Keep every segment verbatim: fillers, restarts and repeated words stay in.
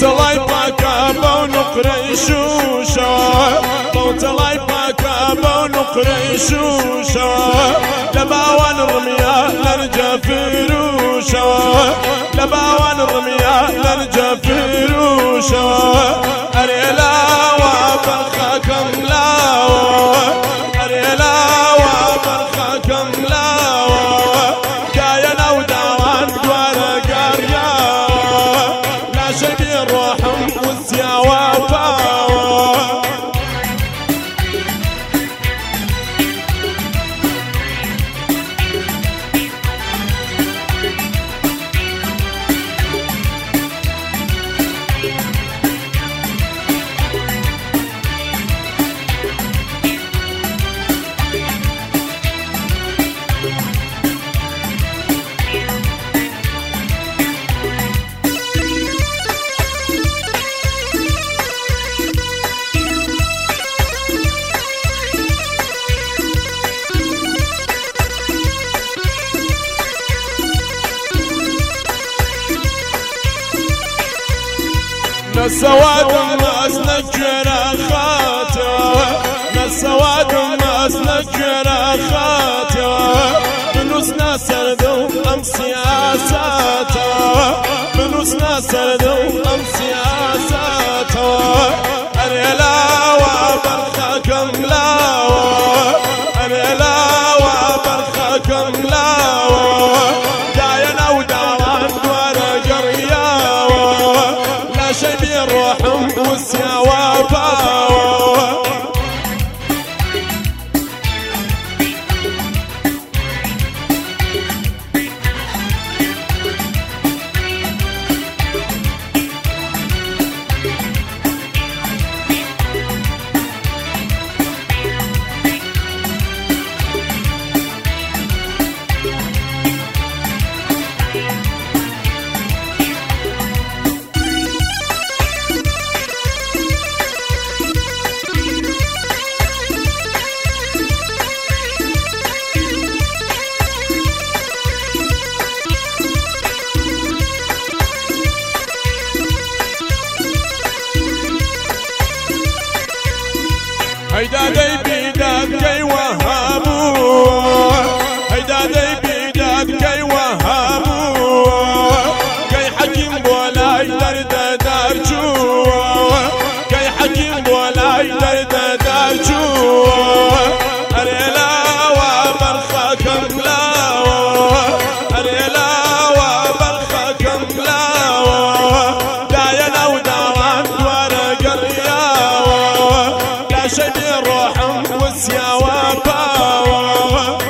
موت الله يباكا ونقريشوشا موت الله يباكا ونقريشوشا لباوان الرمياء نرجع فروشا لباوان الرمياء نرجع فروشا أريلا وبرخاكم لاوا أريلا وبرخاكم لاوا كاينا وداوان دوار قريا لا شي بيروحهم وسيا وفاوا نسواد الناس نجرا خاتا نسواد الناس نجرا خاتا بنوسنا سردو ام سياساتا بنوسنا سردو ام سياساتا اريلا وبرخاكم لاوا اريلا وبرخاكم لاوا داينا وداوان دوار قرياوا لا شي بيروحهم وسيا وفاوا هيدا دي بيداد كي وهابو هيدا دي بيداد كي وهابو كي حكيم بولاي درد دارجو كي حكيم بولاي درد دارجو أريلا وبرخاكم لاوا أريلا وبرخاكم لاوا داينا وداوان دوار قرياوا لا شي بيروحهم وسيا وفاوا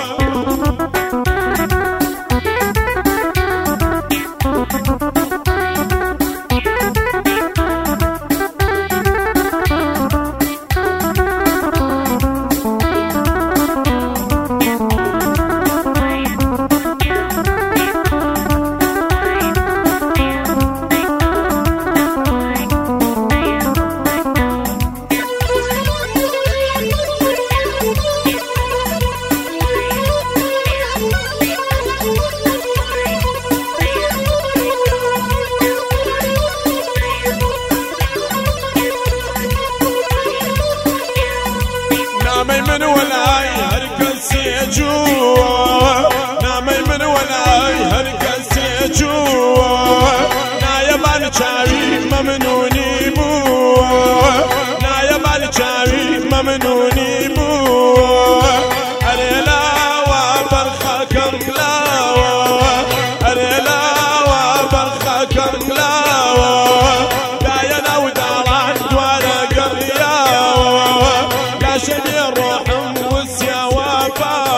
نامي من ولاي هركس يجوا نامي من ولاي هركس يجوا نايا بالشاوي ممنوني بو نايا بالشاوي ممنوني بو أريلا وبرخاكم لاوا أريلا وبرخاكم لاوا داينا وداران دوار قرياوا لا شي بيروحهم وسيا وفاوا